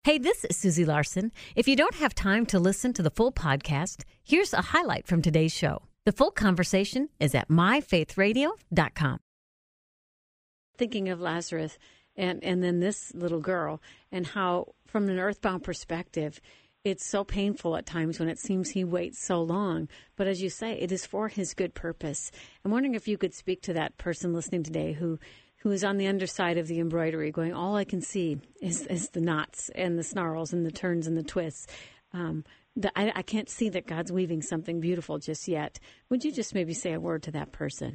Hey, this is Susie Larson. If you don't have time to listen to the full podcast, here's a highlight from today's show. The full conversation is at myfaithradio.com. Thinking of Lazarus and then this little girl and how, from an earthbound perspective, it's so painful at times when it seems he waits so long. But as you say, it is for his good purpose. I'm wondering if you could speak to that person listening today who is on the underside of the embroidery going, all I can see is the knots and the snarls and the turns and the twists. I can't see that God's weaving something beautiful just yet. Would you just maybe say a word to that person?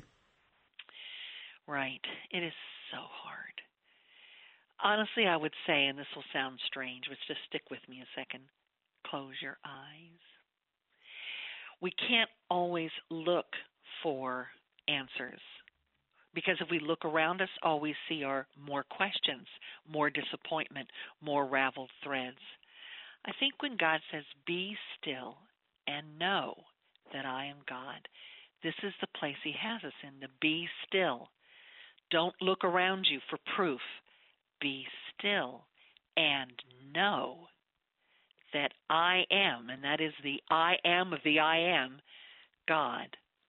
Right. It is so hard. Honestly, I would say, and this will sound strange, but just stick with me a second, close your eyes. We can't always look for answers. Because if we look around us, all we see are more questions, more disappointment, more raveled threads. I think when God says, be still and know that I am God, this is the place he has us in, to be still. Don't look around you for proof. Be still and know that I am, and that is the I am of the I am, God.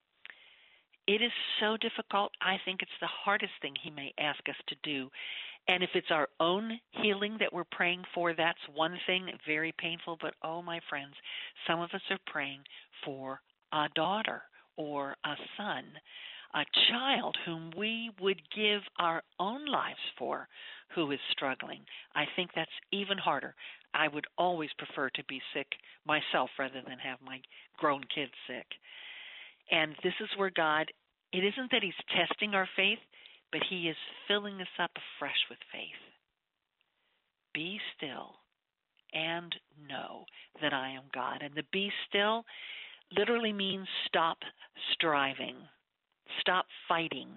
It is so difficult. I think it's the hardest thing he may ask us to do. And if it's our own healing that we're praying for, that's one thing, very painful. But, oh, my friends, some of us are praying for a daughter or a son, a child whom we would give our own lives for who is struggling. I think that's even harder. I would always prefer to be sick myself rather than have my grown kids sick. And this is where God, it isn't that he's testing our faith, but he is filling us up afresh with faith. Be still and know that I am God. And the be still literally means stop striving, stop fighting.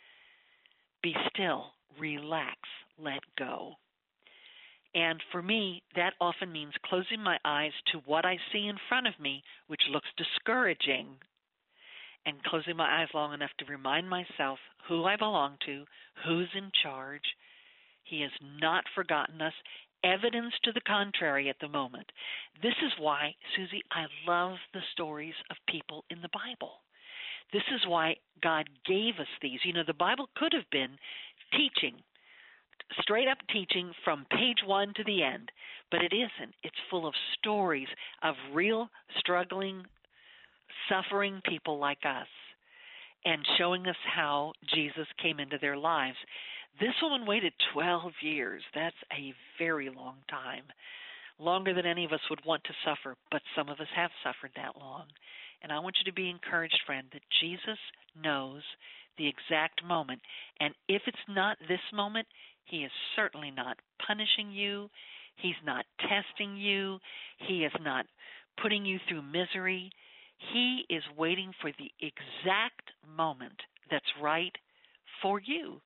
Be still, relax, let go. And for me, that often means closing my eyes to what I see in front of me, which looks discouraging, and closing my eyes long enough to remind myself who I belong to, who's in charge. He has not forgotten us. Evidence to the contrary at the moment. This is why, Susie, I love the stories of people in the Bible. This is why God gave us these. You know, the Bible could have been teaching, straight up teaching from page 1 to the end, but it isn't. It's full of stories of real struggling, suffering people like us and showing us how Jesus came into their lives. This woman waited 12 years. That's a very long time, longer than any of us would want to suffer, but some of us have suffered that long. And I want you to be encouraged, friend, that Jesus knows the exact moment. And if it's not this moment, he is certainly not punishing you. He's not testing you. He is not putting you through misery. He is waiting for the exact moment that's right for you.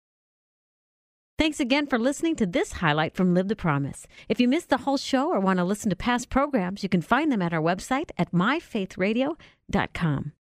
Thanks again for listening to this highlight from Live the Promise. If you missed the whole show or want to listen to past programs, you can find them at our website at myfaithradio.com.